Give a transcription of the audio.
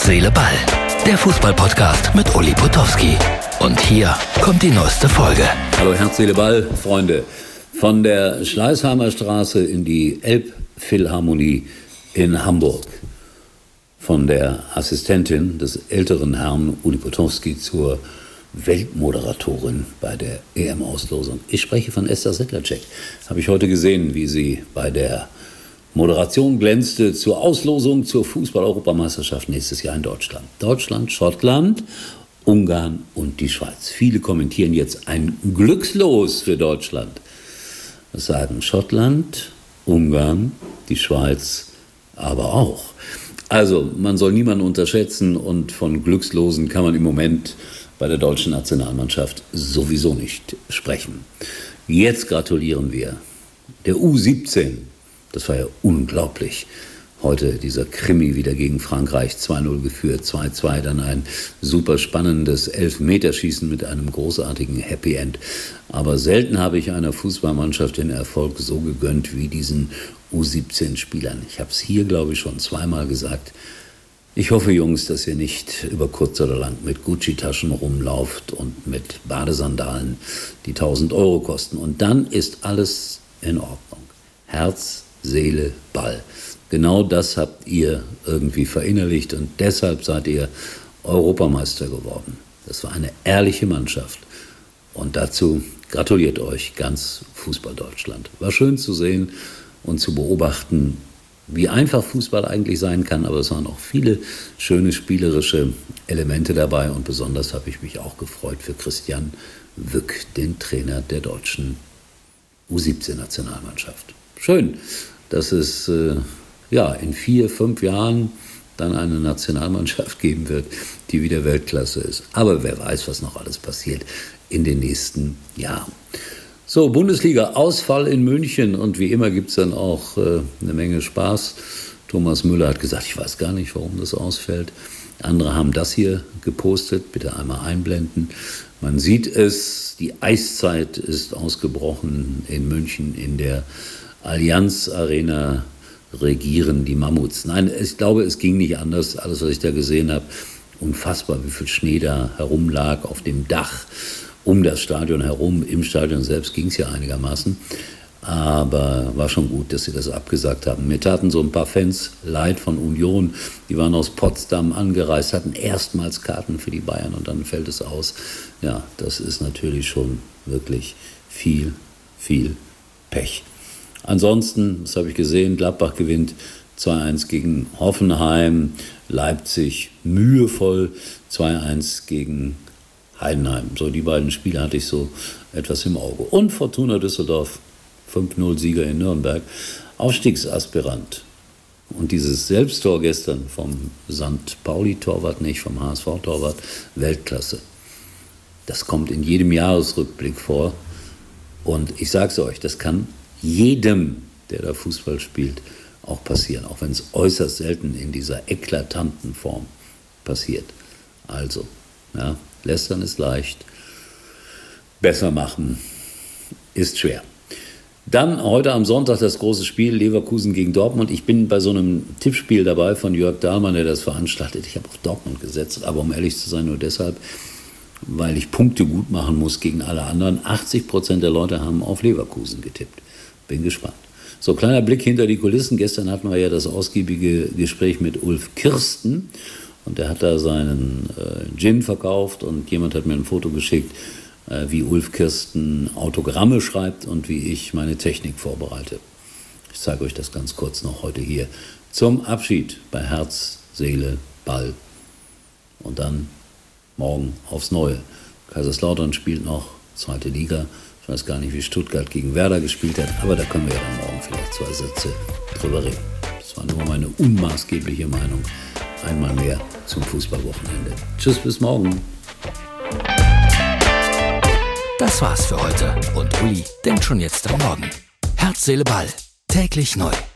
Herz, Seele, Ball. Der Fußball-Podcast mit Uli Potowski. Und hier kommt die neueste Folge. Hallo Herz, Seele, Ball, Freunde. Von der Schleißheimer Straße in die Elbphilharmonie in Hamburg. Von der Assistentin des älteren Herrn Uli Potowski zur Weltmoderatorin bei der EM-Auslosung. Ich spreche von Esther Sedlacek. Habe ich heute gesehen, wie sie bei der Moderation glänzte zur Auslosung zur Fußball-Europameisterschaft nächstes Jahr in Deutschland. Deutschland, Schottland, Ungarn und die Schweiz. Viele kommentieren jetzt ein Glückslos für Deutschland. Das sagen Schottland, Ungarn, die Schweiz aber auch. Also man soll niemanden unterschätzen und von Glückslosen kann man im Moment bei der deutschen Nationalmannschaft sowieso nicht sprechen. Jetzt gratulieren wir der U17. Das war ja unglaublich. Heute dieser Krimi wieder gegen Frankreich, 2-0 geführt, 2-2, dann ein super spannendes Elfmeterschießen mit einem großartigen Happy End. Aber selten habe ich einer Fußballmannschaft den Erfolg so gegönnt wie diesen U17-Spielern. Ich habe es hier, glaube ich, schon zweimal gesagt. Ich hoffe, Jungs, dass ihr nicht über kurz oder lang mit Gucci-Taschen rumlauft und mit Badesandalen, die 1.000 Euro kosten. Und dann ist alles in Ordnung. Herz, Seele, Ball. Genau das habt ihr irgendwie verinnerlicht und deshalb seid ihr Europameister geworden. Das war eine ehrliche Mannschaft und dazu gratuliert euch ganz Fußball-Deutschland. War schön zu sehen und zu beobachten, wie einfach Fußball eigentlich sein kann, aber es waren auch viele schöne spielerische Elemente dabei und besonders habe ich mich auch gefreut für Christian Wück, den Trainer der deutschen U17-Nationalmannschaft. Schön, dass es in 4-5 Jahren dann eine Nationalmannschaft geben wird, die wieder Weltklasse ist. Aber wer weiß, was noch alles passiert in den nächsten Jahren. So, Bundesliga, Ausfall in München und wie immer gibt es dann auch eine Menge Spaß. Thomas Müller hat gesagt, ich weiß gar nicht, warum das ausfällt. Andere haben das hier gepostet, bitte einmal einblenden. Man sieht es, die Eiszeit ist ausgebrochen in München, in der Allianz Arena regieren die Mammuts. Nein, ich glaube, es ging nicht anders, alles, was ich da gesehen habe. Unfassbar, wie viel Schnee da herumlag auf dem Dach, um das Stadion herum. Im Stadion selbst ging es ja einigermaßen. Aber war schon gut, dass sie das abgesagt haben. Mir taten so ein paar Fans leid von Union. Die waren aus Potsdam angereist, hatten erstmals Karten für die Bayern und dann fällt es aus. Ja, das ist natürlich schon wirklich viel, viel Pech. Ansonsten, das habe ich gesehen, Gladbach gewinnt 2-1 gegen Hoffenheim, Leipzig mühevoll 2-1 gegen Heidenheim. So, die beiden Spiele hatte ich so etwas im Auge. Und Fortuna Düsseldorf, 5-0 Sieger in Nürnberg, Aufstiegsaspirant. Und dieses Selbsttor gestern vom St. Pauli-Torwart, nicht vom HSV-Torwart, Weltklasse. Das kommt in jedem Jahresrückblick vor. Und ich sage es euch, das kann jedem, der da Fußball spielt, auch passieren. Auch wenn es äußerst selten in dieser eklatanten Form passiert. Also, ja, lästern ist leicht, besser machen ist schwer. Dann heute am Sonntag das große Spiel Leverkusen gegen Dortmund. Ich bin bei so einem Tippspiel dabei von Jörg Dahlmann, der das veranstaltet. Ich habe auf Dortmund gesetzt, aber um ehrlich zu sein, nur deshalb, weil ich Punkte gut machen muss gegen alle anderen. 80% der Leute haben auf Leverkusen getippt. Bin gespannt. So, kleiner Blick hinter die Kulissen. Gestern hatten wir ja das ausgiebige Gespräch mit Ulf Kirsten und der hat da seinen Gin verkauft und jemand hat mir ein Foto geschickt, wie Ulf Kirsten Autogramme schreibt und wie ich meine Technik vorbereite. Ich zeige euch das ganz kurz noch heute hier zum Abschied bei Herz, Seele, Ball und dann morgen aufs Neue. Kaiserslautern spielt noch, 2. Liga. Ich weiß gar nicht, wie Stuttgart gegen Werder gespielt hat, aber da können wir ja dann morgen vielleicht 2 Sätze drüber reden. Das war nur meine unmaßgebliche Meinung. Einmal mehr zum Fußballwochenende. Tschüss, bis morgen. Das war's für heute und Uli denkt schon jetzt am Morgen. Herz, Seele, Ball. Täglich neu.